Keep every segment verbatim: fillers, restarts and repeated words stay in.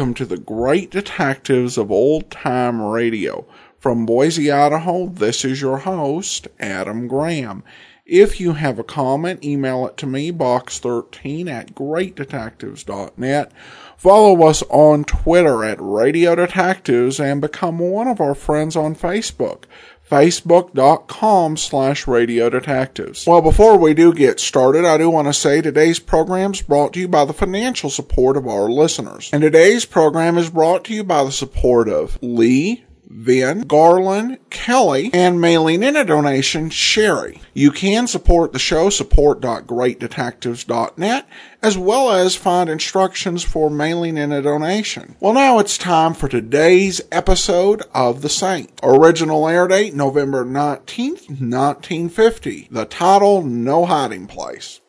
welcome to the great detectives of old-time radio. From Boise, Idaho, this is your host, Adam Graham. If you have a comment, email it to me, box thirteen at great detectives dot net. Follow us on Twitter at Radio Detectives and become one of our friends on Facebook. Facebook.com slash Radio Detectives. Well, before we do get started, I do want to say today's program is brought to you by the financial support of our listeners. And today's program is brought to you by the support of Lee, Vin, Garland, Kelly, and mailing in a donation, Sherry. You can support the show, support dot great detectives dot net, as well as find instructions for mailing in a donation. Well, now it's time for today's episode of The Saint. Original air date, November nineteenth, nineteen fifty. The title, No Hiding Place.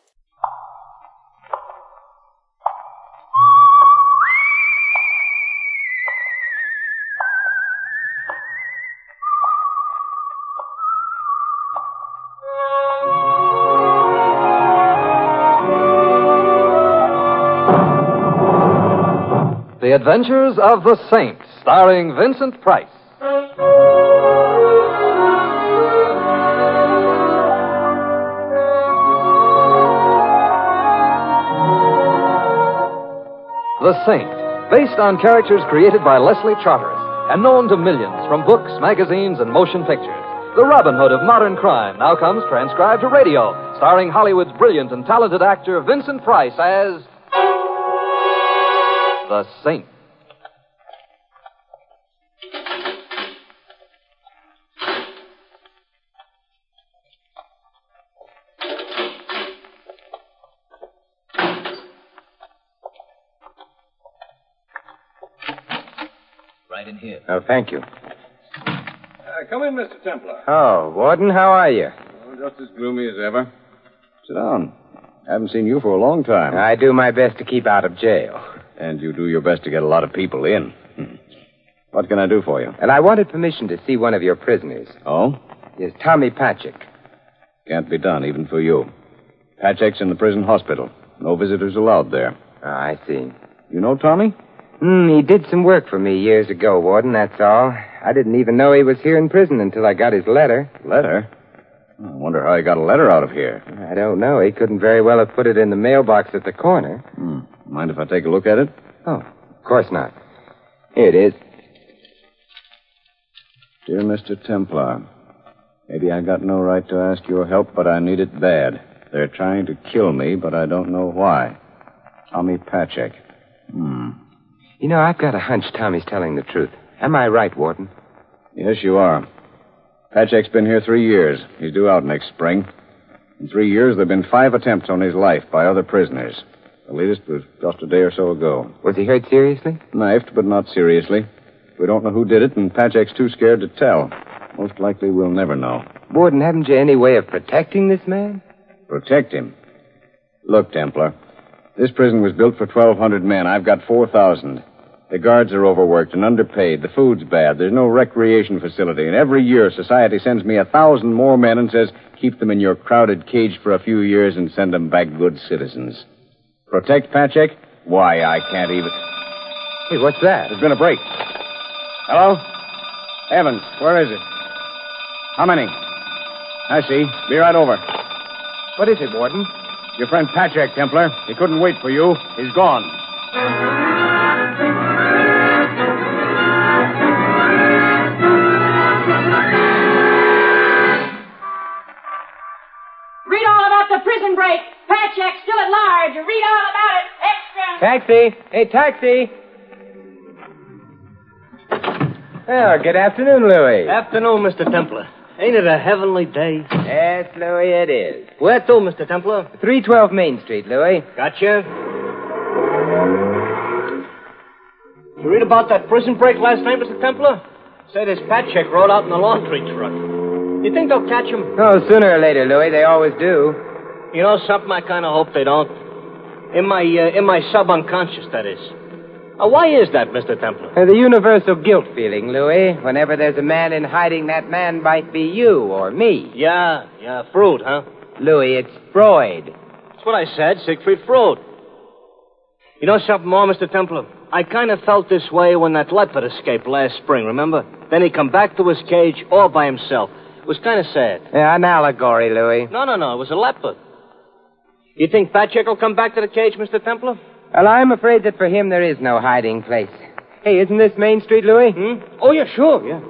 The Adventures of the Saint, starring Vincent Price. The Saint, based on characters created by Leslie Charteris and known to millions from books, magazines, and motion pictures. The Robin Hood of modern crime now comes transcribed to radio, starring Hollywood's brilliant and talented actor Vincent Price as The Saint. Right in here. Oh, thank you. Uh, come in, Mister Templar. Oh, Warden, how are you? Oh, just as gloomy as ever. Sit down. I haven't seen you for a long time. I do my best to keep out of jail. And you do your best to get a lot of people in. Hmm. What can I do for you? And I wanted permission to see one of your prisoners. Oh? Yes, Tommy Patchik. Can't be done, even for you. Patchek's in the prison hospital. No visitors allowed there. Oh, I see. You know Tommy? Hmm, he did some work for me years ago, Warden, that's all. I didn't even know he was here in prison until I got his letter. Letter? I wonder how he got a letter out of here. I don't know. He couldn't very well have put it in the mailbox at the corner. Hmm. Mind if I take a look at it? Oh, of course not. Here it is. Dear Mister Templar, maybe I got no right to ask your help, but I need it bad. They're trying to kill me, but I don't know why. Tommy Patchik. Hmm. You know, I've got a hunch Tommy's telling the truth. Am I right, Warden? Yes, you are. Patchek's been here three years. He's due out next spring. In three years, there have been five attempts on his life by other prisoners. The latest was just a day or so ago. Was he hurt seriously? Knifed, but not seriously. We don't know who did it, and Patchek's too scared to tell. Most likely we'll never know. Warden, haven't you any way of protecting this man? Protect him? Look, Templar, this prison was built for twelve hundred men. I've got four thousand. The guards are overworked and underpaid. The food's bad. There's no recreation facility. And every year, society sends me a thousand more men and says, keep them in your crowded cage for a few years and send them back good citizens. Protect Patchik? Why, I can't even... Hey, what's that? There's been a break. Hello? Evans, where is it? How many? I see. Be right over. What is it, Warden? Your friend Patchik, Templar. He couldn't wait for you. He's gone. Read all about the prison break. Patchik still at large. Read all about it. Extra. Taxi! Hey, taxi! Oh, good afternoon, Louis. Afternoon, Mister Templar. Ain't it a heavenly day? Yes, Louis, it is. Where to, Mister Templar? three twelve Main Street, Louis. Gotcha. You read about that prison break last night, Mister Templar? Say this Patchik rode out in the laundry truck. You think they'll catch him? Oh, sooner or later, Louis. They always do. You know something? I kind of hope they don't. In my uh, in my sub-unconscious, that is. Uh, why is that, Mister Templar? Uh, the universal guilt feeling, Louis. Whenever there's a man in hiding, that man might be you or me. Yeah, yeah, Freud, huh? Louis, it's Freud. That's what I said, Siegfried Freud. You know something more, Mister Templar? I kind of felt this way when that leopard escaped last spring, remember? Then he come back to his cage all by himself. It was kind of sad. Yeah, an allegory, Louis. No, no, no. It was a leopard. You think Patchek will come back to the cage, Mister Templar? Well, I'm afraid that for him there is no hiding place. Hey, isn't this Main Street, Louis? Hmm? Oh, yeah, sure, yeah.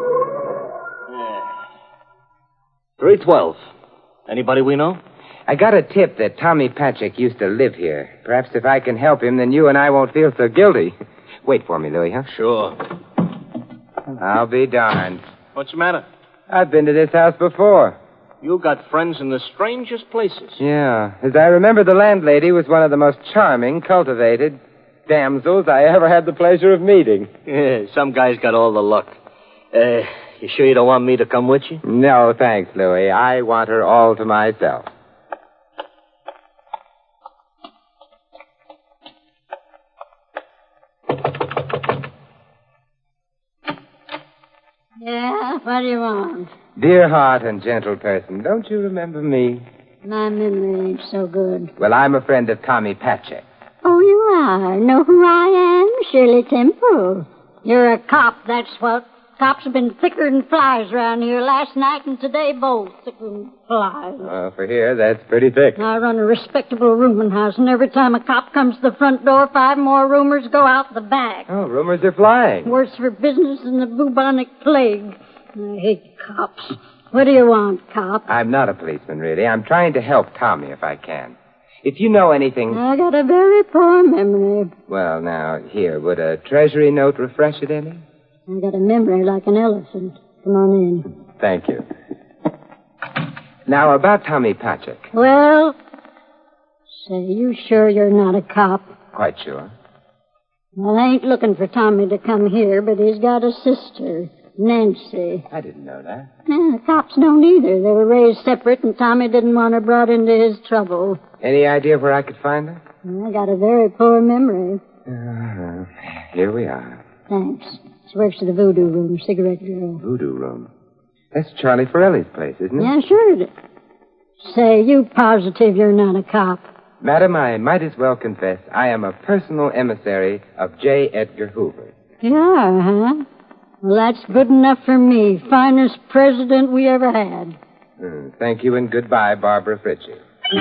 three twelve. Anybody we know? I got a tip that Tommy Patchek used to live here. Perhaps if I can help him, then you and I won't feel so guilty. Wait for me, Louis, huh? Sure. I'll be darned. What's the matter? I've been to this house before. You got friends in the strangest places. Yeah. As I remember, the landlady was one of the most charming, cultivated damsels I ever had the pleasure of meeting. Yeah, some guy's got all the luck. Uh, you sure you don't want me to come with you? No, thanks, Louis. I want her all to myself. Yeah, what do you want? Dear heart and gentle person, don't you remember me? My memory ain't so good. Well, I'm a friend of Tommy Patchek. Oh, you are? Know who I am? Shirley Temple. You're a cop, that's what. Cops have been thicker than flies around here last night and today both thicker than flies. Well, for here, that's pretty thick. I run a respectable rooming house, and every time a cop comes to the front door, five more roomers go out the back. Oh, rumors are flying. Worse for business than the bubonic plague. I hate cops. What do you want, cop? I'm not a policeman, really. I'm trying to help Tommy if I can. If you know anything... I got a very poor memory. Well, now, here, would a treasury note refresh it any? I got a memory like an elephant. Come on in. Thank you. Now, about Tommy Patchek. Well, say, you sure you're not a cop? Quite sure. Well, I ain't looking for Tommy to come here, but he's got a sister, Nancy. I didn't know that. Yeah, the cops don't either. They were raised separate, and Tommy didn't want her brought into his trouble. Any idea where I could find her? I got a very poor memory. Uh, here we are. Thanks. She works at the Voodoo Room, cigarette girl. Voodoo Room? That's Charlie Forelli's place, isn't it? Yeah, sure it is. Say, you positive you're not a cop? Madam, I might as well confess I am a personal emissary of J. Edgar Hoover. You are, huh? Well, that's good enough for me. Finest president we ever had. Mm, thank you and goodbye, Barbara Fritchie.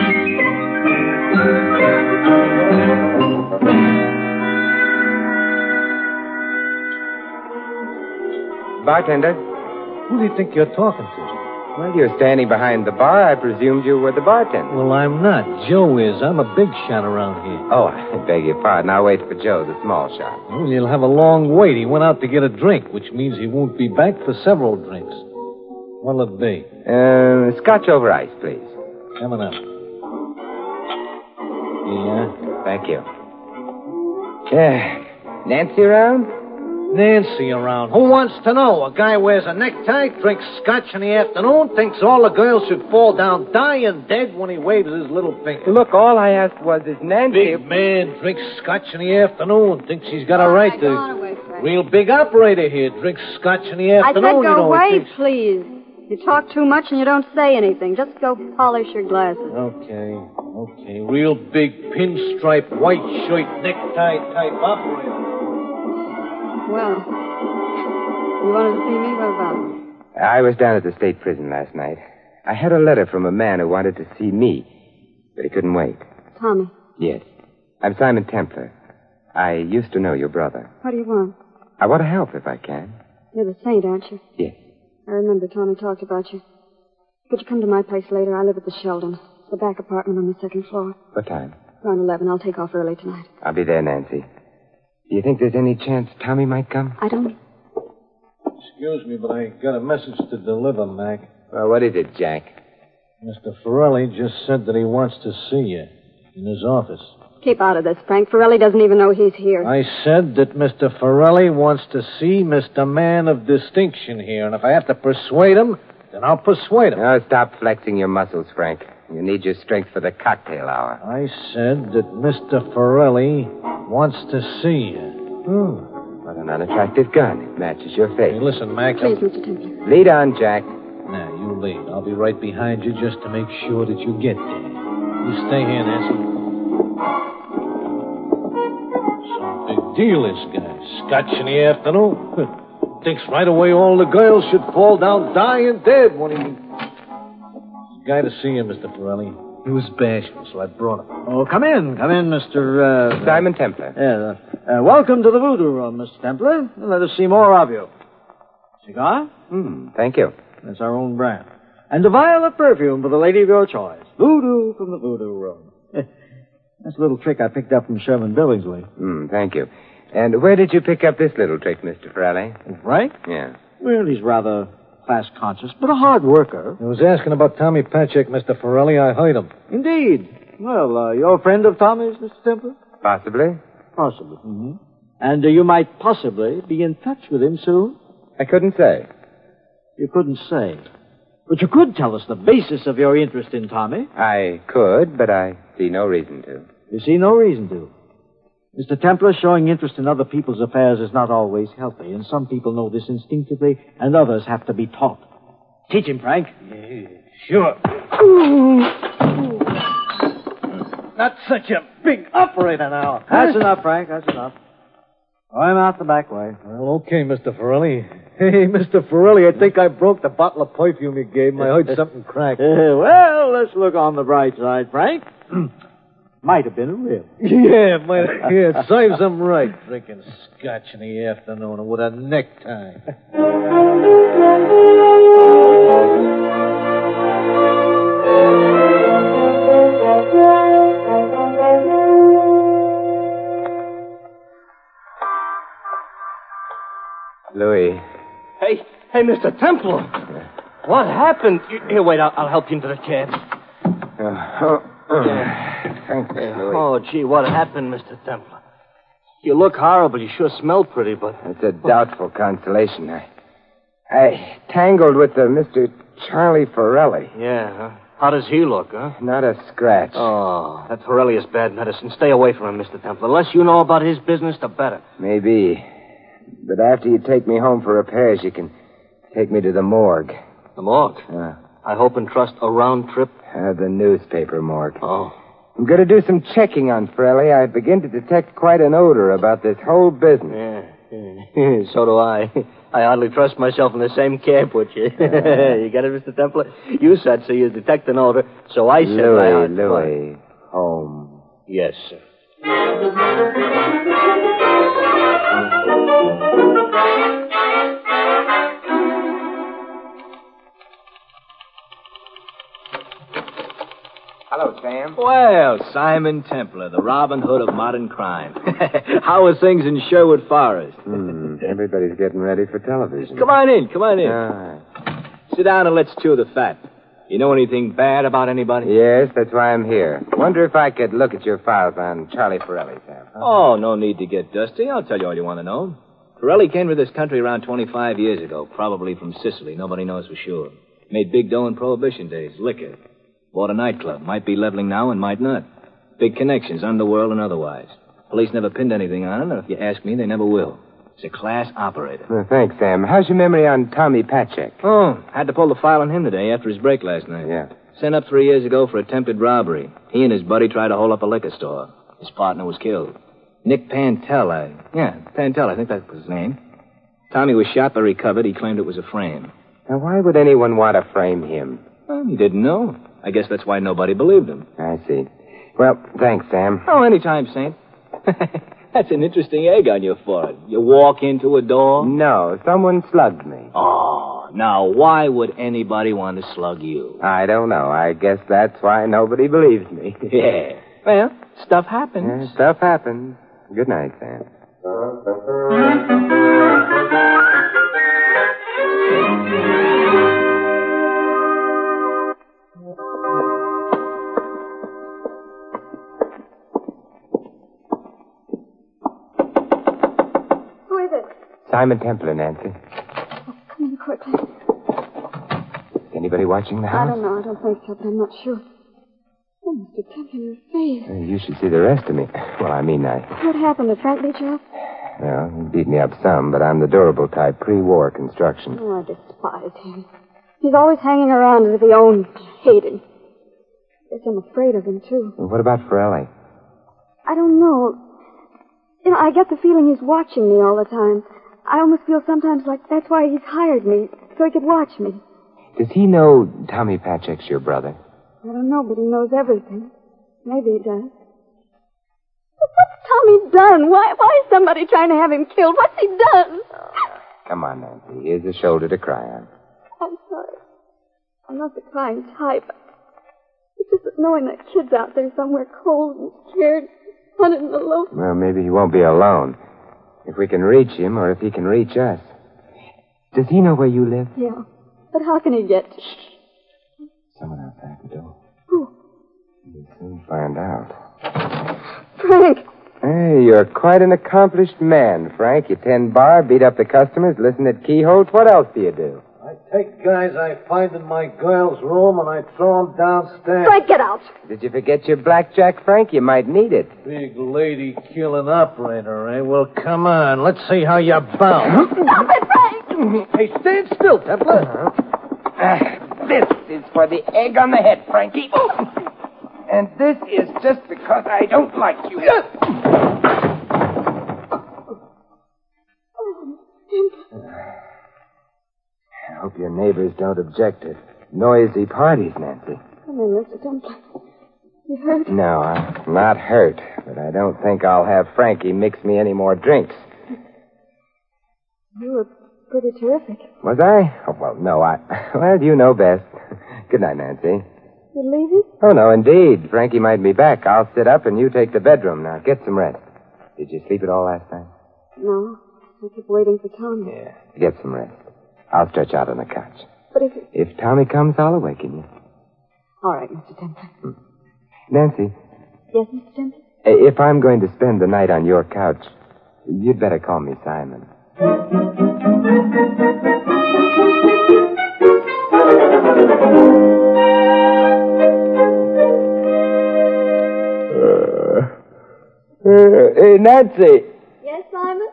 Bartender? Who do you think you're talking to? Well, you're standing behind the bar. I presumed you were the bartender. Well, I'm not. Joe is. I'm a big shot around here. Oh, I beg your pardon. I'll wait for Joe, the small shot. Well, you'll have a long wait. He went out to get a drink, which means he won't be back for several drinks. What'll it be? Uh, scotch over ice, please. Coming up. Yeah? Thank you. Yeah. Nancy around? Nancy around. Who wants to know? A guy wears a necktie, drinks scotch in the afternoon, thinks all the girls should fall down dying dead when he waves his little finger. Look, all I asked was, is Nancy... Big man drinks scotch in the afternoon, thinks he's got a right to... Away, Real big operator here drinks scotch in the afternoon. I said go you know, away, thinks... please. You talk too much and you don't say anything. Just go polish your glasses. Okay, okay. Real big pinstripe, white shirt, necktie type operator. Well, you wanted to see me? What about? I was down at the state prison last night. I had a letter from a man who wanted to see me, but he couldn't wait. Tommy. Yes. I'm Simon Templar. I used to know your brother. What do you want? I want to help if I can. You're the saint, aren't you? Yes. I remember Tommy talked about you. Could you come to my place later? I live at the Sheldon. It's the back apartment on the second floor. What time? Around eleven. I'll take off early tonight. I'll be there, Nancy. Do you think there's any chance Tommy might come? I don't... Excuse me, but I got a message to deliver, Mac. Well, what is it, Jack? Mister Forelli just said that he wants to see you in his office. Keep out of this, Frank. Forelli doesn't even know he's here. I said that Mister Forelli wants to see Mister Man of Distinction here, and if I have to persuade him, then I'll persuade him. Oh, stop flexing your muscles, Frank. You need your strength for the cocktail hour. I said that Mister Forelli wants to see you. Hmm. What an unattractive gun. It matches your face. Hey, listen, Mac. Please, I'm... Mister Templar. Lead on, Jack. Now, you lead. I'll be right behind you just to make sure that you get there. You stay here, Nancy. deal, this guy. Scotch in the afternoon. Thinks right away all the girls should fall down dying dead when he... Guy to see you, Mister Pirelli. He was bashful, so I brought him. Oh, come in. Come in, Mister Uh, Simon Templar. Yeah, uh, uh, welcome to the Voodoo Room, Mister Templar. Let us see more of you. Cigar? Hmm, thank you. That's our own brand. And a vial of perfume for the lady of your choice. Voodoo from the Voodoo Room. That's a little trick I picked up from Sherman Billingsley. Hmm, thank you. And where did you pick up this little trick, Mister Pirelli? Frank? Yeah. Well, he's rather class-conscious, but a hard worker. I was asking about Tommy Patchek, Mister Pirelli. I heard him. Indeed. Well, uh, you're a friend of Tommy's, Mister Templar? Possibly. Possibly. Mm-hmm. And uh, you might possibly be in touch with him soon? I couldn't say. You couldn't say. But you could tell us the basis of your interest in Tommy. I could, but I see no reason to. You see no reason to. Mister Templar, showing interest in other people's affairs is not always healthy, and some people know this instinctively, and others have to be taught. Teach him, Frank. Yeah, sure. Not such a big operator now. That's enough, Frank. That's enough. I'm out the back way. Well, okay, Mister Pirelli. Hey, Mister Pirelli, I think I broke the bottle of perfume you gave me. I heard something crack. Uh, well, let's look on the bright side, Frank. Might have been a rib. Yeah, might have, yeah, serves them right. Drinking scotch in the afternoon and with a necktie. Louis. Hey, hey, Mister Templar. What happened? Here, wait, I'll, I'll help you into the cab. Uh, oh, oh. Thanks, Louis. Oh, gee, what happened, Mister Templar? You look horrible. You sure smell pretty, but... It's a doubtful consolation. I, I tangled with the Mister Charlie Pirelli. Yeah, huh? How does he look, huh? Not a scratch. Oh, that Pirelli is bad medicine. Stay away from him, Mister Templar. The less you know about his business, the better. Maybe. But after you take me home for repairs, you can take me to the morgue. The morgue? Uh, I hope and trust a round trip. Uh, the newspaper morgue. Oh. I'm going to do some checking on Pirelli. I begin to detect quite an odor about this whole business. Yeah, yeah. So do I. I hardly trust myself in the same cab with you. You get it, Mister Templar? You said so you detect an odor, so I said... Louis, Louis, home. Yes, sir. Hello, Sam. Well, Simon Templar, the Robin Hood of modern crime. How are things in Sherwood Forest? Hmm, everybody's getting ready for television. Come on in, come on in. All right. Sit down and let's chew the fat. You know anything bad about anybody? Yes, that's why I'm here. Wonder if I could look at your files on Charlie Pirelli, Sam. Huh? Oh, no need to get dusty. I'll tell you all you want to know. Pirelli came to this country around twenty-five years ago, probably from Sicily. Nobody knows for sure. Made big dough in Prohibition days, liquor. Bought a nightclub. Might be leveling now and might not. Big connections, underworld and otherwise. Police never pinned anything on it, and if you ask me, they never will. He's a class operator. Well, thanks, Sam. How's your memory on Tommy Patchek? Oh, had to pull the file on him today after his break last night. Yeah. Sent up three years ago for attempted robbery. He and his buddy tried to hold up a liquor store. His partner was killed. Nick Pantel, I... Yeah, Pantel, I think that was his name. Tommy was shot but recovered. He claimed it was a frame. Now, why would anyone want to frame him? Well, he didn't know. I guess that's why nobody believed him. I see. Well, thanks, Sam. Oh, anytime, Saint. That's an interesting egg on your forehead. You walk into a door? No, someone slugged me. Oh, now why would anybody want to slug you? I don't know. I guess that's why nobody believes me. Yeah. Well, stuff happens. Yeah, stuff happens. Good night, Sam. Simon Templar, Nancy. Oh, come in quickly. Is anybody watching the house? I don't know. I don't think so, but I'm not sure. Oh, Mister Templar, your face. Uh, you should see the rest of me. Well, I mean, I... What happened? Did Frank beat you up? Well, he beat me up some, but I'm the durable type, pre-war construction. Oh, I despise him. He's always hanging around as if he owned, hated. Guess I'm afraid of him, too. Well, what about Pirelli? I don't know. You know, I get the feeling he's watching me all the time. I almost feel sometimes like that's why he's hired me, so he could watch me. Does he know Tommy Patrick's your brother? I don't know, but he knows everything. Maybe he does. But what's Tommy done? Why, why is somebody trying to have him killed? What's he done? Come on, Nancy. Here's a shoulder to cry on. I'm sorry. I'm not the crying type. It's just that knowing that kid's out there somewhere cold and scared, hunted and alone. Well, maybe he won't be alone. If we can reach him, or if he can reach us. Does he know where you live? Yeah. But how can he get to... Someone outside the door. Who? We'll soon find out. Frank! Hey, you're quite an accomplished man, Frank. You tend bar, beat up the customers, listen at keyholes. What else do you do? I take guys I find in my girl's room and I throw them downstairs. Frank, get out! Did you forget your blackjack, Frank? You might need it. Big lady killing operator, eh? Well, come on. Let's see how you bounce. Stop it, Frank! Hey, stand still, Templar. Uh, this is for the egg on the head, Frankie. And this is just because I don't like you. I hope your neighbors don't object to noisy parties, Nancy. Come in, Mister Templar. You hurt? No, I'm not hurt, but I don't think I'll have Frankie mix me any more drinks. You were pretty terrific. Was I? Oh, well, no, I... Well, you know best. Good night, Nancy. You're leaving? Oh, no, indeed. Frankie might be back. I'll sit up and you take the bedroom. Now, get some rest. Did you sleep at all last night? No. I keep waiting for Tommy. Yeah. Get some rest. I'll stretch out on the couch. But if... If Tommy comes, I'll awaken you. All right, Mister Templar. Hmm. Nancy. Yes, Mister Templar? If I'm going to spend the night on your couch, you'd better call me Simon. Uh, uh, hey, Nancy. Yes, Simon?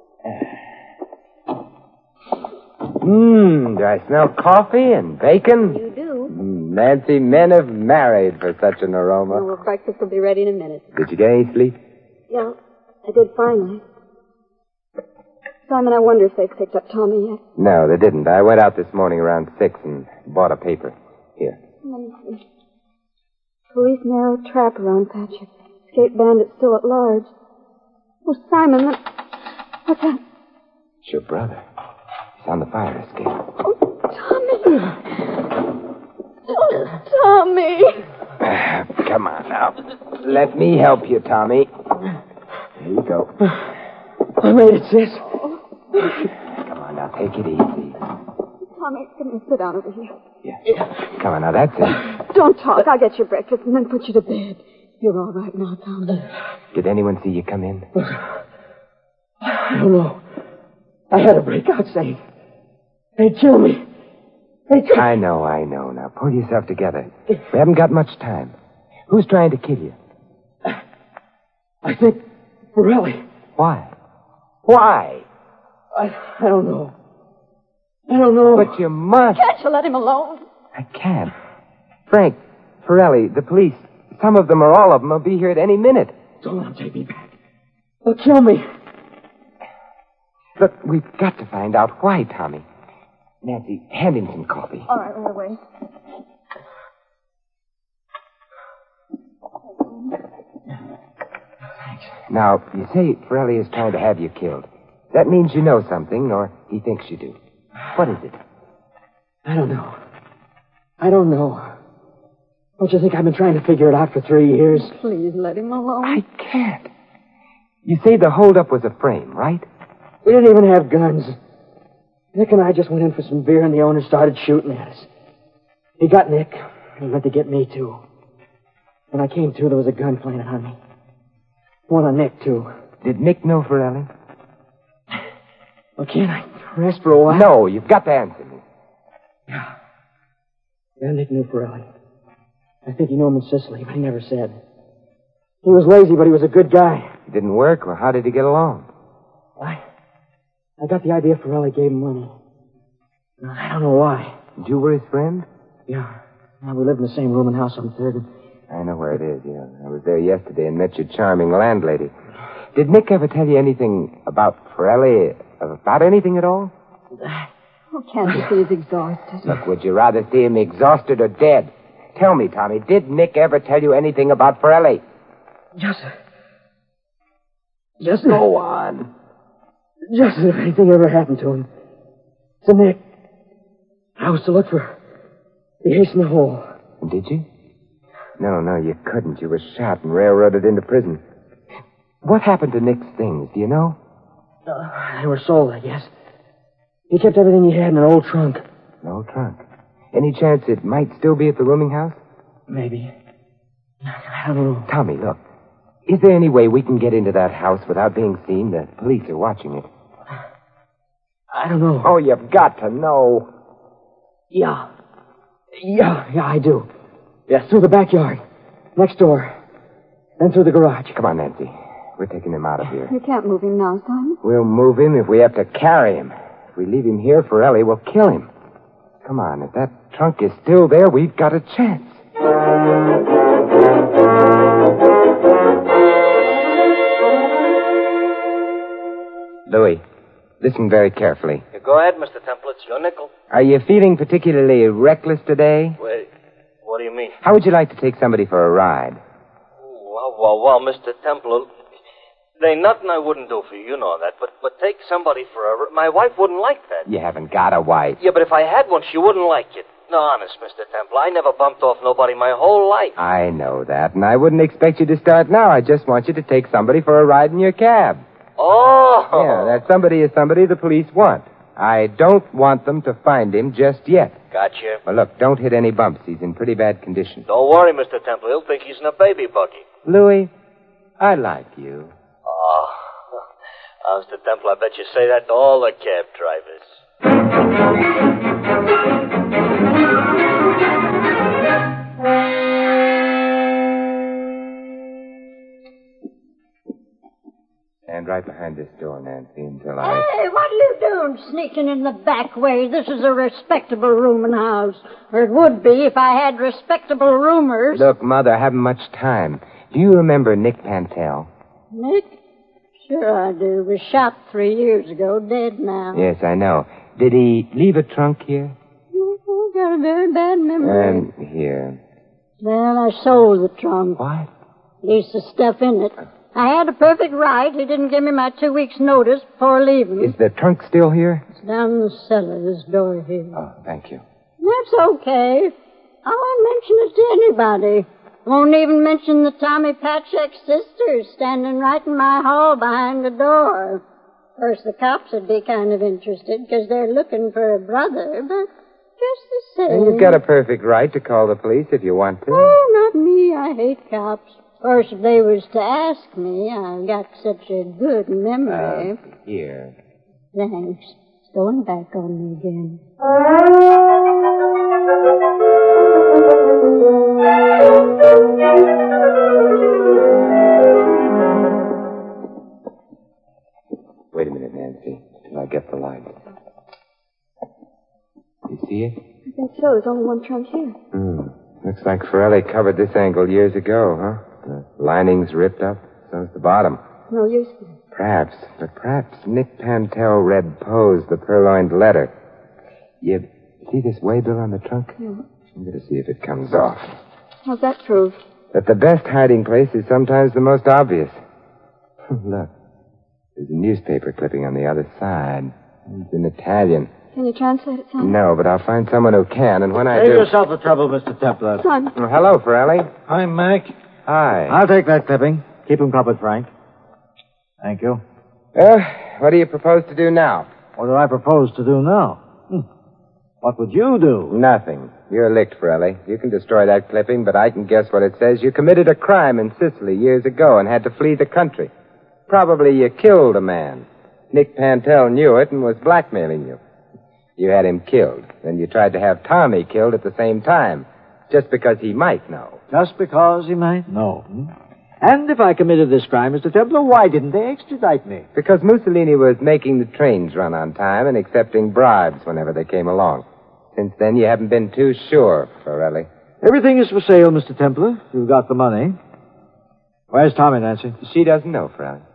Mmm, do I smell coffee and bacon? You do. Mm, Nancy, men have married for such an aroma. Well, breakfast will be ready in a minute. Did you get any sleep? Yeah, I did finally. Simon, I wonder if they've picked up Tommy yet. No, they didn't. I went out this morning around six and bought a paper. Here. Let me see. Police narrow trap around Patrick. Escape bandit still at large. Oh, Simon, that... what's that? It's your brother. He's on the fire escape. Oh, Tommy! Oh, Tommy! Come on now. Let me help you, Tommy. There you go. I made it, sis. Come on now, take it easy. Tommy, come here, sit down over here. Yeah. Come on now, that's it. Don't talk. I'll get your breakfast and then put you to bed. You're all right now, Tommy. Did anyone see you come in? I don't know. I had a breakout saying they'd kill me. They'd kill... I know, I know. Now, pull yourself together. We haven't got much time. Who's trying to kill you? I think Borelli. Why? Why? I, I don't know. I don't know. But you must. Can't you let him alone? I can't. Frank, Pirelli, the police, some of them or all of them will be here at any minute. Don't let them take me back. They'll kill me. Look, we've got to find out why, Tommy. Nancy, hand him some coffee. All right, right away. Now, you say Pirelli is trying to have you killed. That means you know something, or he thinks you do. What is it? I don't know. I don't know. Don't you think I've been trying to figure it out for three years? Please let him alone. I can't. You say the holdup was a frame, right? We didn't even have guns. Nick and I just went in for some beer, and the owner started shooting at us. He got Nick, and he meant to get me, too. When I came to, there was a gun planted on me. One on Nick, too. Did Nick know Pirelli? Well, can't I rest for a while? No, you've got to answer me. Yeah. Yeah, Nick knew Pirelli. I think he knew him in Sicily, but he never said. He was lazy, but he was a good guy. It didn't work, or how did he get along? I, I got the idea Pirelli gave him money. I don't know why. You were his friend? Yeah. Well, we lived in the same room and house on Third. I know where it is, yeah. I was there yesterday and met your charming landlady. Did Nick ever tell you anything about Forelli? About anything at all? Oh, can't you see he's exhausted? Look, would you rather see him exhausted or dead? Tell me, Tommy, did Nick ever tell you anything about Forelli? Just... Just go on. Just if anything ever happened to him. So, Nick, I was to look for the ace in the hole. Did you? No, no, you couldn't. You were shot and railroaded into prison. What happened to Nick's things, do you know? Uh, they were sold, I guess. He kept everything he had in an old trunk. An old trunk? Any chance it might still be at the rooming house? Maybe. I don't know. Tommy, look. Is there any way we can get into that house without being seen? The police are watching it. I don't know. Oh, you've got to know. Yeah. Yeah, yeah, I do. Yeah, through the backyard. Next door. Then through the garage. Come on, Nancy. We're taking him out of here. You can't move him now, Simon. We'll move him if we have to carry him. If we leave him here, Forelli will kill him. Come on, if that trunk is still there, we've got a chance. Louis, listen very carefully. Yeah, go ahead, Mister Temple. It's your nickel. Are you feeling particularly reckless today? Wait, what do you mean? How would you like to take somebody for a ride? Well, well, well, Mister Temple, there ain't nothing I wouldn't do for you, you know that. But but take somebody for a... My wife wouldn't like that. You haven't got a wife. Yeah, but if I had one, she wouldn't like it. No, honest, Mister Temple, I never bumped off nobody my whole life. I know that, and I wouldn't expect you to start now. I just want you to take somebody for a ride in your cab. Oh! Yeah, that somebody is somebody the police want. I don't want them to find him just yet. Gotcha. Well, look, don't hit any bumps. He's in pretty bad condition. Don't worry, Mister Temple. He'll think he's in a baby buggy. Louis, I like you. Oh, oh, Mister Temple, I bet you say that to all the cab drivers. Stand right behind this door, Nancy, until I... Hey, what are you doing sneaking in the back way? This is a respectable rooming house. Or it would be if I had respectable roomers. Look, Mother, I haven't much time. Do you remember Nick Pantel? Nick? Sure I do. Was shot three years ago, dead now. Yes, I know. Did he leave a trunk here? Oh, got a very bad memory. Um, here. Well, I sold the trunk. What? At least the stuff in it. I had a perfect right. He didn't give me my two weeks' notice before leaving. Is the trunk still here? It's down in the cellar, this door here. Oh, thank you. That's okay. I won't mention it to anybody. Won't even mention the Tommy Patchak sisters standing right in my hall behind the door. Of course, the cops would be kind of interested because they're looking for a brother, but just the same. And you've got a perfect right to call the police if you want to. Oh, not me. I hate cops. Of course, if they was to ask me, I've got such a good memory. Uh, here. Thanks. It's going back on me again. Wait a minute, Nancy, till I get the light. You see it? I think so. There's only one trunk here. Hmm. Looks like Forelli covered this angle years ago, huh? The lining's ripped up, so's the bottom. No use. Perhaps, but perhaps Nick Pantel read Poe's The Purloined Letter. You see this waybill on the trunk? Yeah. I'm going to see if it comes off. How's that prove? That the best hiding place is sometimes the most obvious. Look, there's a newspaper clipping on the other side. It's in Italian. Can you translate it, Simon? No, but I'll find someone who can, and when I Save do... yourself the trouble, Mister Templar. Simon. Oh, hello, Forelli. Hi, Mac. Hi. I'll take that clipping. Keep him covered, Frank. Thank you. Uh, what do you propose to do now? What do I propose to do now? Hmm. What would you do? Nothing. You're licked, Forelli. You can destroy that clipping, but I can guess what it says. You committed a crime in Sicily years ago and had to flee the country. Probably you killed a man. Nick Pantel knew it and was blackmailing you. You had him killed. Then you tried to have Tommy killed at the same time, just because he might know. Just because he might know. Hmm? And if I committed this crime, Mister Templar, why didn't they extradite me? Because Mussolini was making the trains run on time and accepting bribes whenever they came along. Since then, you haven't been too sure, Forelli. Everything is for sale, Mister Templar. You've got the money. Where's Tommy, Nancy? She doesn't know, Forelli.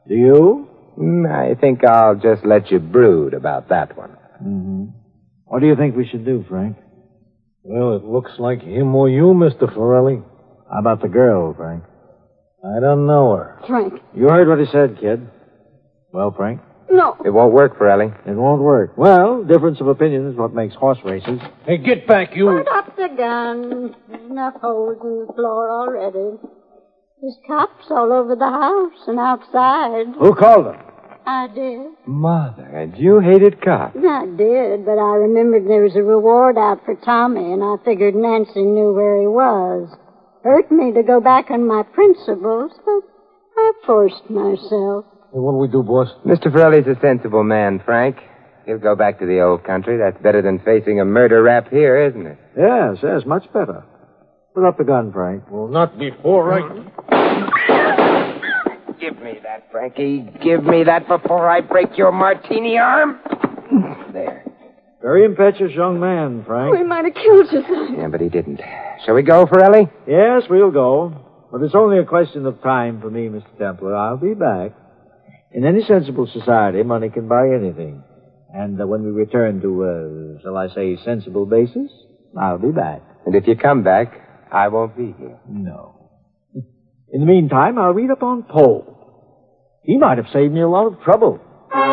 Do you? Mm, I think I'll just let you brood about that one. Mm-hmm. What do you think we should do, Frank? Well, it looks like him or you, Mister Forelli. How about the girl, Frank? I don't know her. Frank. You heard what he said, kid. Well, Frank? No. It won't work, Forelli. It won't work. Well, difference of opinion is what makes horse races. Hey, get back, you... Put up the gun. There's enough holes in the floor already. There's cops all over the house and outside. Who called them? I did. Mother, and you hated cops. I did, but I remembered there was a reward out for Tommy, and I figured Nancy knew where he was. Hurt me to go back on my principles, but I forced myself. Hey, what do we do, boss? Mister Forelli's a sensible man, Frank. He'll go back to the old country. That's better than facing a murder rap here, isn't it? Yes, yes, much better. Put up the gun, Frank. Well, not before I... Give me that, Frankie. Give me that before I break your martini arm. There. Very impetuous young man, Frank. We might have killed you, son. Yeah, but he didn't. Shall we go, Forelli? Yes, we'll go. But it's only a question of time for me, Mister Templar. I'll be back. In any sensible society, money can buy anything. And uh, when we return to, uh, shall I say, sensible basis, I'll be back. And if you come back, I won't be here. No. In the meantime, I'll read up on Poe. He might have saved me a lot of trouble.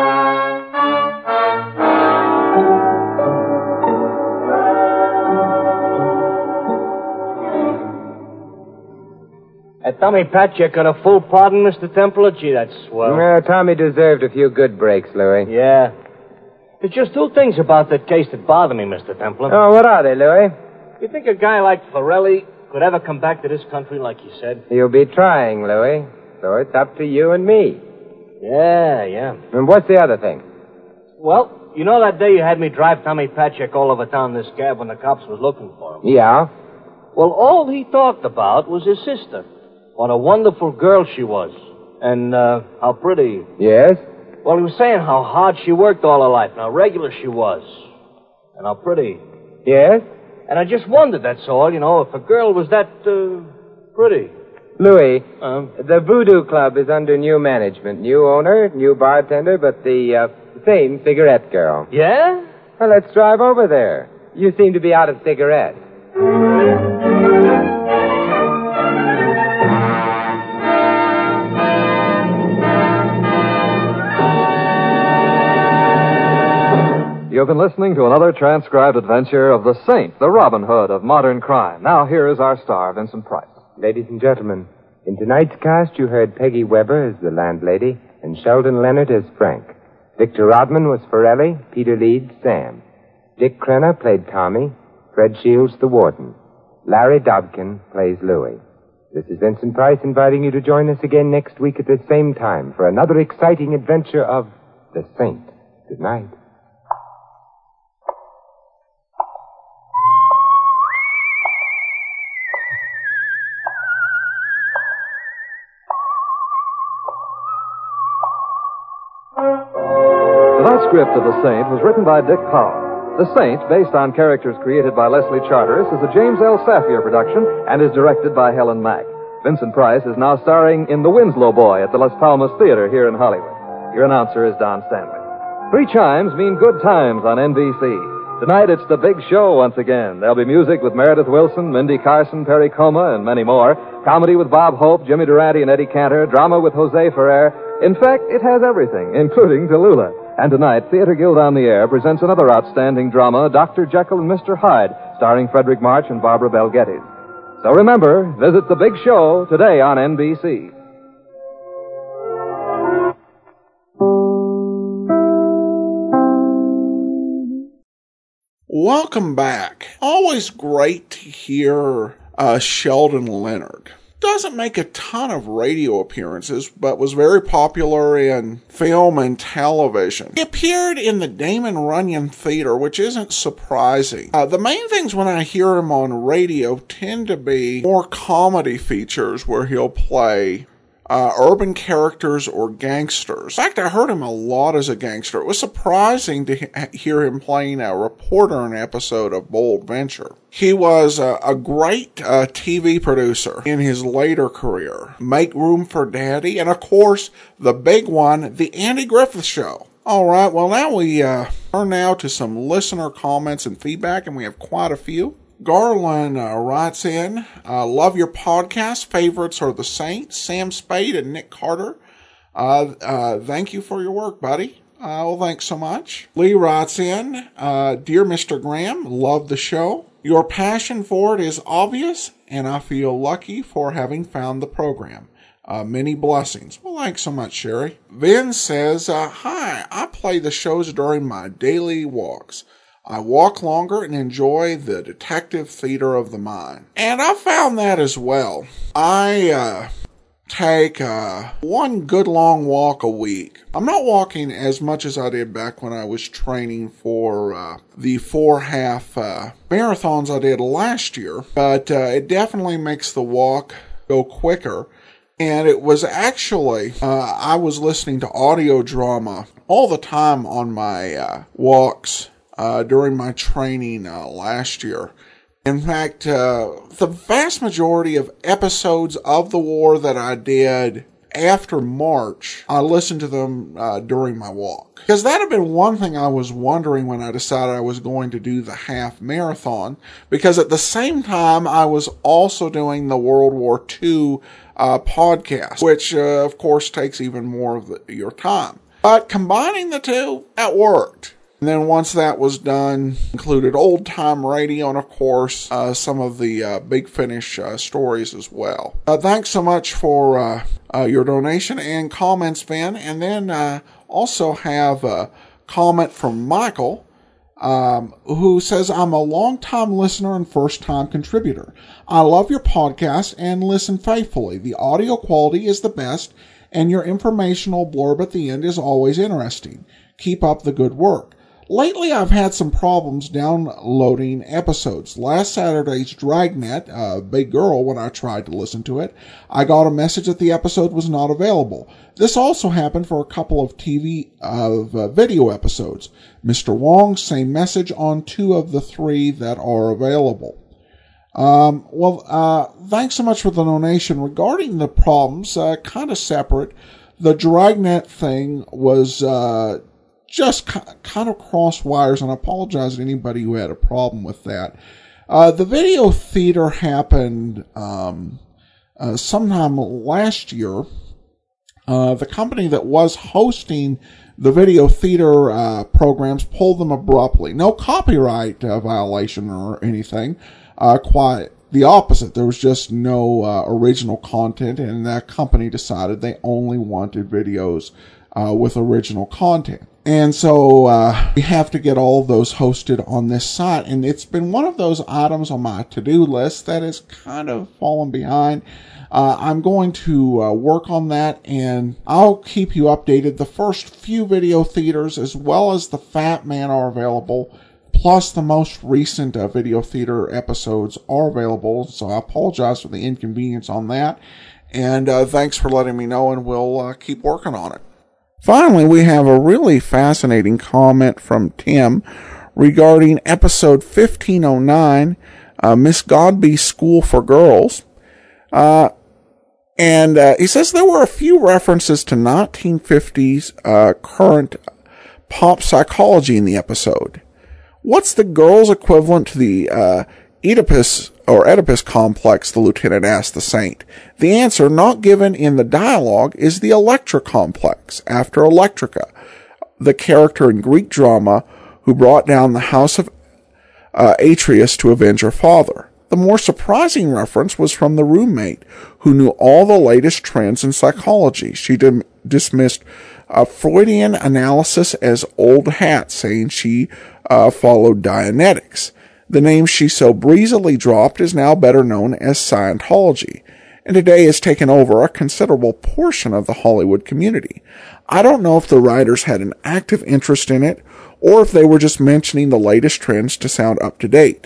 Uh, Tommy Patchett got a full pardon, Mister Templar? Gee, that's swell. Well, Tommy deserved a few good breaks, Louis. Yeah. There's just two things about that case that bother me, Mister Templar. Oh, what are they, Louis? You think a guy like Forelli could ever come back to this country like you said? He'll be trying, Louis. So it's up to you and me. Yeah, yeah. And what's the other thing? Well, you know that day you had me drive Tommy Patchett all over town in this cab when the cops was looking for him? Yeah. Well, all he talked about was his sister. What a wonderful girl she was. And, uh, how pretty. Yes? Well, he was saying how hard she worked all her life and how regular she was. And how pretty. Yes? And I just wondered, that's all, you know, if a girl was that, uh, pretty. Louis, Um, the Voodoo Club is under new management. New owner, new bartender, but the uh, same cigarette girl. Yeah? Well, let's drive over there. You seem to be out of cigarettes. You've been listening to another transcribed adventure of the Saint, the Robin Hood of modern crime. Now here is our star, Vincent Price. Ladies and gentlemen, in tonight's cast you heard Peggy Weber as the landlady and Sheldon Leonard as Frank. Victor Rodman was Forelli, Peter Leeds, Sam. Dick Crenna played Tommy, Fred Shields the warden. Larry Dobkin plays Louis. This is Vincent Price inviting you to join us again next week at the same time for another exciting adventure of the Saint. Good night. The script of The Saint was written by Dick Powell. The Saint, based on characters created by Leslie Charteris, is a James L. Safier production and is directed by Helen Mack. Vincent Price is now starring in The Winslow Boy at the Las Palmas Theater here in Hollywood. Your announcer is Don Stanley. Three chimes mean good times on N B C. Tonight it's the big show once again. There'll be music with Meredith Wilson, Mindy Carson, Perry Como, and many more. Comedy with Bob Hope, Jimmy Durante, and Eddie Cantor. Drama with Jose Ferrer. In fact, it has everything, including Tallulah. And tonight, Theater Guild on the Air presents another outstanding drama, Doctor Jekyll and Mister Hyde, starring Frederick March and Barbara Bel Geddes. So remember, visit the big show today on N B C. Welcome back. Always great to hear uh, Sheldon Leonard. Doesn't make a ton of radio appearances, but was very popular in film and television. He appeared in the Damon Runyon Theater, which isn't surprising. Uh, the main things when I hear him on radio tend to be more comedy features where he'll play uh, urban characters or gangsters. In fact, I heard him a lot as a gangster. It was surprising to he- hear him playing a reporter in an episode of Bold Venture. He was a, a great uh, T V producer in his later career. Make Room for Daddy, and of course, the big one, The Andy Griffith Show. All right, well, now we uh, turn now to some listener comments and feedback, and we have quite a few. Garland uh, writes in, uh, love your podcast. Favorites are The Saint, Sam Spade, and Nick Carter. Uh, uh, thank you for your work, buddy. Uh, well, thanks so much. Lee writes in, uh, Dear Mister Graham, love the show. Your passion for it is obvious, and I feel lucky for having found the program. Uh, many blessings. Well, thanks so much, Sherry. Vin says, uh, hi, I play the shows during my daily walks. I walk longer and enjoy the detective theater of the mind. And I found that as well. I uh, take uh, one good long walk a week. I'm not walking as much as I did back when I was training for uh, the four half uh, marathons I did last year, but uh, it definitely makes the walk go quicker. And it was actually, uh, I was listening to audio drama all the time on my uh, walks uh, during my training uh, last year. In fact, uh, the vast majority of episodes of The War that I did after March, I listened to them uh, during my walk. Because that had been one thing I was wondering when I decided I was going to do the half marathon. Because at the same time, I was also doing the World War Two uh, podcast, which, uh, of course, takes even more of the, your time. But combining the two, that worked. And then once that was done, included old time radio and, of course, uh, some of the uh, Big Finish uh, stories as well. Uh, thanks so much for uh, uh, your donation and comments, Ben. And then uh, also have a comment from Michael, um, who says, I'm a long-time listener and first-time contributor. I love your podcast and listen faithfully. The audio quality is the best, and your informational blurb at the end is always interesting. Keep up the good work. Lately, I've had some problems downloading episodes. Last Saturday's Dragnet, uh, Big Girl, when I tried to listen to it, I got a message that the episode was not available. This also happened for a couple of T V, of uh, video episodes. Mister Wong, same message on two of the three that are available. Um, well, uh, thanks so much for the donation. Regarding the problems, uh, kind of separate, the Dragnet thing was, uh, just kind of cross wires, and I apologize to anybody who had a problem with that. Uh, the video theater happened um, uh, sometime last year. Uh, the company that was hosting the video theater uh, programs pulled them abruptly. No copyright uh, violation or anything. Uh, quite the opposite. There was just no uh, original content, and that company decided they only wanted videos uh, with original content. And so uh, we have to get all of those hosted on this site. And it's been one of those items on my to-do list that has kind of fallen behind. Uh, I'm going to uh, work on that, and I'll keep you updated. The first few video theaters, as well as the Fat Man, are available. Plus the most recent uh, video theater episodes are available. So I apologize for the inconvenience on that. And uh, thanks for letting me know, and we'll uh, keep working on it. Finally, we have a really fascinating comment from Tim regarding episode fifteen oh nine, uh, Miss Godby's School for Girls. Uh, and uh, he says there were a few references to nineteen fifties uh, current pop psychology in the episode. What's the girls' equivalent to the uh, Oedipus or Oedipus complex, the lieutenant asked the Saint. The answer, not given in the dialogue, is the Electra complex, after Electrica, the character in Greek drama who brought down the house of uh, Atreus to avenge her father. The more surprising reference was from the roommate, who knew all the latest trends in psychology. She dim- dismissed uh, Freudian analysis as old hat, saying she uh, followed Dianetics. The name she so breezily dropped is now better known as Scientology, and today has taken over a considerable portion of the Hollywood community. I don't know if the writers had an active interest in it, or if they were just mentioning the latest trends to sound up to date.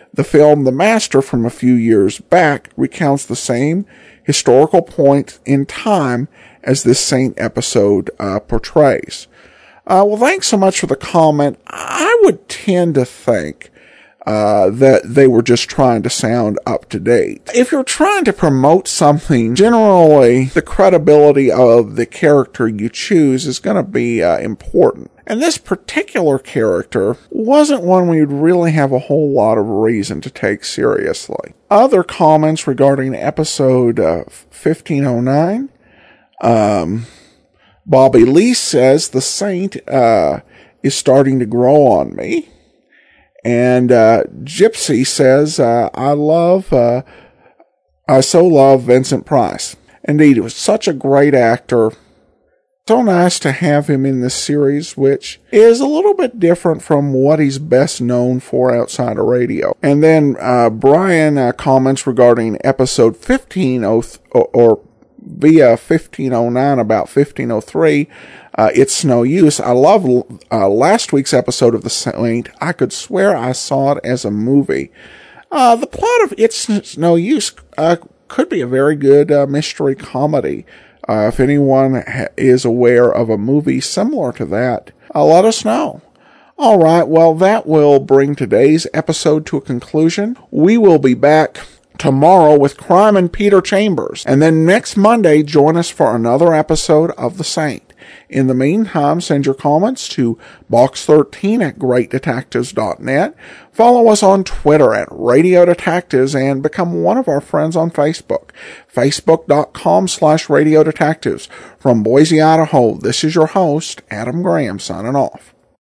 The film The Master from a few years back recounts the same historical point in time as this Saint episode uh, portrays. Uh, well, thanks so much for the comment. I would tend to think uh, that they were just trying to sound up to date. If you're trying to promote something, generally the credibility of the character you choose is going to be uh, important. And this particular character wasn't one we'd really have a whole lot of reason to take seriously. Other comments regarding episode uh, fifteen oh nine. Um, Bobby Lee says the Saint uh, is starting to grow on me. And uh, Gypsy says, uh, I love, uh, I so love Vincent Price. Indeed, he was such a great actor. So nice to have him in this series, which is a little bit different from what he's best known for outside of radio. And then uh, Brian uh, comments regarding episode fifteen oh th- or, or via fifteen oh nine about fifteen oh three. Uh, it's no use. I love uh, last week's episode of The Saint. I could swear I saw it as a movie. Uh, the plot of It's No Use uh, could be a very good uh, mystery comedy. Uh, if anyone ha- is aware of a movie similar to that, uh, let us know. All right, well, that will bring today's episode to a conclusion. We will be back tomorrow with Crime and Peter Chambers. And then next Monday, join us for another episode of The Saint. In the meantime, send your comments to box thirteen at great detectives dot net. Follow us on Twitter at Radio Detectives and become one of our friends on Facebook. Facebook.com slash Radio Detectives. From Boise, Idaho, this is your host, Adam Graham, signing off.